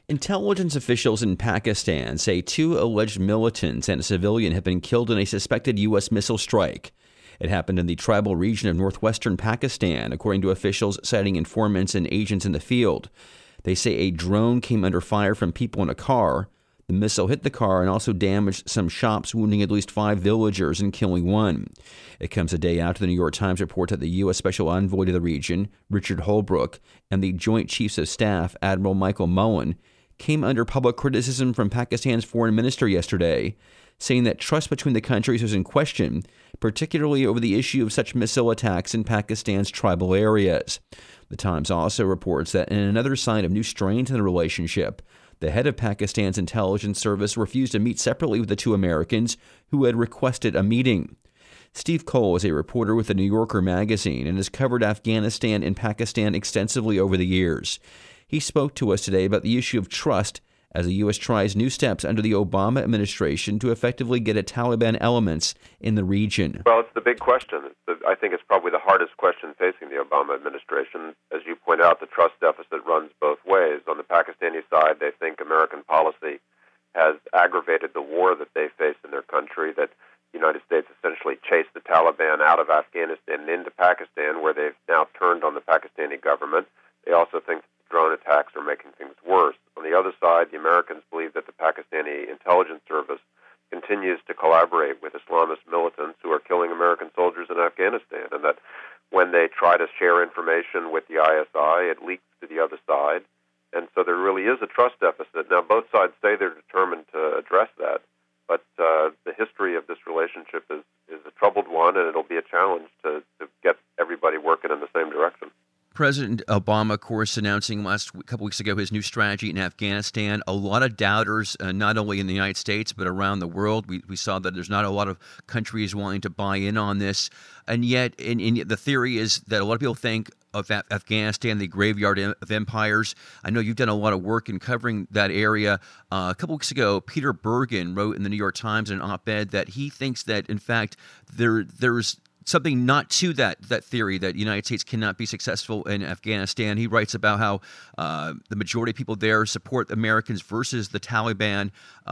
Intelligence officials in Pakistan say two alleged militants and a civilian have been killed in a suspected U.S. missile strike. It happened in the tribal region of northwestern Pakistan, according to officials citing informants and agents in the field. They say a drone came under fire from people in a car. The missile hit the car and also damaged some shops, wounding at least 5 villagers and killing one. It comes a day after the New York Times reports that the U.S. Special Envoy to the region, Richard Holbrooke, and the Joint Chiefs of Staff, Admiral Michael Mullen, came under public criticism from Pakistan's foreign minister yesterday, saying that trust between the countries was in question, particularly over the issue of such missile attacks in Pakistan's tribal areas. The Times also reports that in another sign of new strains in the relationship, the head of Pakistan's intelligence service refused to meet separately with the two Americans who had requested a meeting. Steve Cole is a reporter with the New Yorker magazine and has covered Afghanistan and Pakistan extensively over the years. He spoke to us today about the issue of trust as the U.S. tries new steps under the Obama administration to effectively get at Taliban elements in the region. Well, it's the big question. I think it's probably the hardest question facing the Obama administration. As you point out, the trust deficit runs both ways. On the Pakistani side, they think American policy has aggravated the war that they face in their country, that the United States essentially chased the Taliban out of Afghanistan and into Pakistan, where they've now turned on the Pakistani government. They also think drone attacks are making things worse. On the other side, the Americans believe that the Pakistani intelligence service continues to collaborate with Islamist militants who are killing American soldiers in Afghanistan, and that when they try to share information with the ISI, it leaks to the other side. And so there really is a trust deficit. Now, both sides say they're determined to address that, but the history of this relationship is a troubled one, and it'll be a challenge to get everybody working in the same direction. President Obama, of course, announcing a couple weeks ago his new strategy in Afghanistan. A lot of doubters, not only in the United States, but around the world. We saw that there's not a lot of countries wanting to buy in on this. And yet, the theory is that a lot of people think of Afghanistan, the graveyard of empires. I know you've done a lot of work in covering that area. A couple weeks ago, Peter Bergen wrote in the New York Times in an op-ed that he thinks that, in fact, there's something not to that theory that the United States cannot be successful in Afghanistan. He writes about how the majority of people there support Americans versus the Taliban,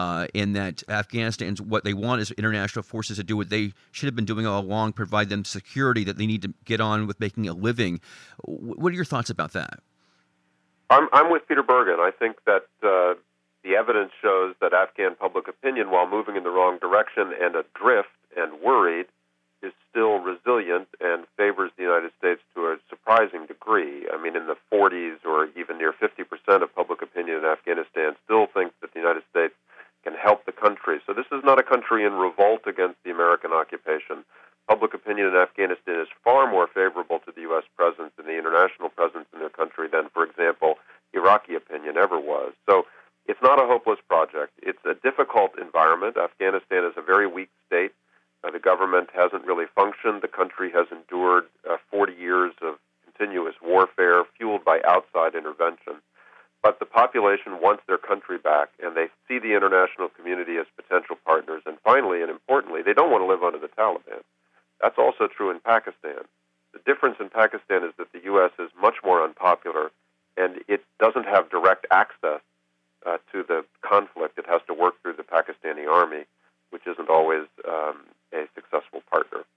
in that Afghanistan's what they want is international forces to do what they should have been doing all along, provide them security that they need to get on with making a living. What are your thoughts about that? I'm with Peter Bergen. I think that the evidence shows that Afghan public opinion, while moving in the wrong direction and adrift and worried, is still resilient and favors the United States to a surprising degree. I mean, in the 40s or even near 50% of public opinion in Afghanistan still thinks that the United States can help the country. So this is not a country in revolt against the American occupation. Public opinion in Afghanistan is far more favorable to the U.S. presence and the international presence in their country than, for example, Iraqi opinion ever was. So it's not a hopeless project. It's a difficult environment. Afghanistan is a very weak state. The government hasn't really functioned. The country has endured 40 years of continuous warfare fueled by outside intervention. But the population wants their country back, and they see the international community as potential partners. And finally, and importantly, they don't want to live under the Taliban. That's also true in Pakistan. The difference in Pakistan is that the U.S. is much more unpopular, and it doesn't have direct access to the conflict. It has to work through the Pakistani army, which isn't always a successful partner.